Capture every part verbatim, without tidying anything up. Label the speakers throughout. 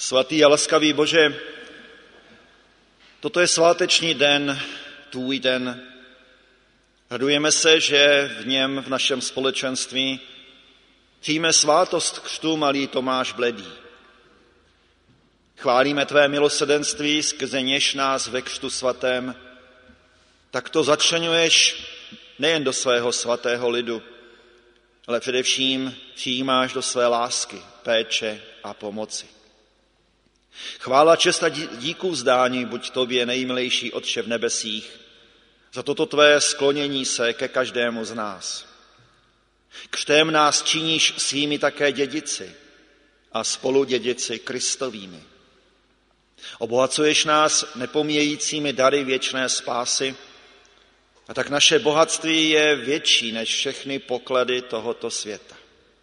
Speaker 1: Svatý a laskavý Bože, toto je sváteční den, tvůj den. Radujeme se, že v něm, v našem společenství, přijme svátost křtu malý Tomáš Bledý. Chválíme tvé milosrdenství, skrze něž nás ve křtu svatém takto začleňuješ nejen do svého svatého lidu, ale především přijímáš do své lásky, péče a pomoci. Chvála, čest a díku vzdání buď tobě, nejmilejší Otče v nebesích, za toto tvé sklonění se ke každému z nás. Křtem nás činíš svými také dědici a spoludědici Kristovými. Obohacuješ nás nepomíjejícími dary věčné spásy, a tak naše bohatství je větší než všechny poklady tohoto světa.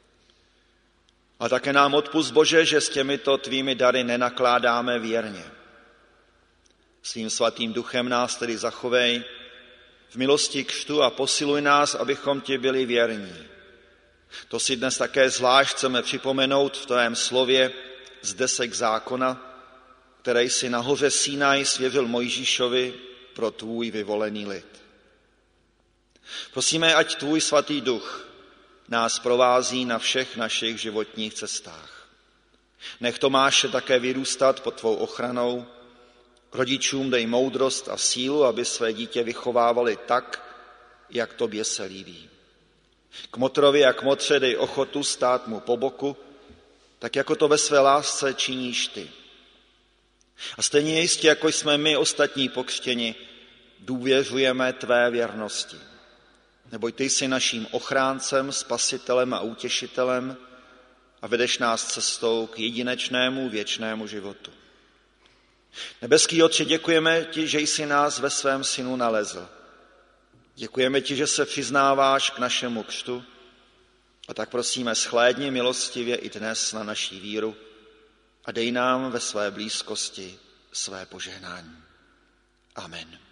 Speaker 1: A také nám odpusť, Bože, že s těmito tvými dary nenakládáme věrně. Svým svatým duchem nás tedy zachovej v milosti křtu a posiluj nás, abychom ti byli věrní. To si dnes také zvlášť chceme připomenout v tvém slově z desek zákona, které jsi na hoře Sinaj svěřil Mojžíšovi pro tvůj vyvolený lid. Prosíme, ať tvůj svatý duch nás provází na všech našich životních cestách. Nech Tomáše také vyrůstat pod tvou ochranou. Rodičům dej moudrost a sílu, aby své dítě vychovávali tak, jak tobě se líbí. Kmotrovi a kmotře dej ochotu stát mu po boku, tak jako to ve své lásce činíš ty. A stejně jistě, jako jsme my ostatní pokřtěni, důvěřujeme tvé věrnosti. Neboť ty jsi naším ochráncem, spasitelem a utěšitelem a vedeš nás cestou k jedinečnému věčnému životu. Nebeský Otče, děkujeme ti, že jsi nás ve svém synu nalezl. Děkujeme ti, že se přiznáváš k našemu křtu, a tak prosíme, shlédni milostivě i dnes na naší víru a dej nám ve své blízkosti své požehnání. Amen.